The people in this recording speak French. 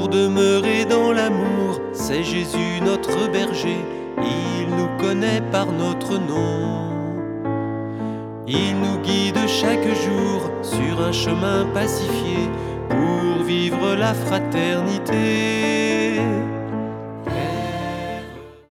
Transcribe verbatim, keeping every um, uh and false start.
pour demeurer dans l'amour. C'est Jésus notre berger, il nous connaît par notre nom. Il nous guide chaque jour sur un chemin pacifié pour vivre la fraternité.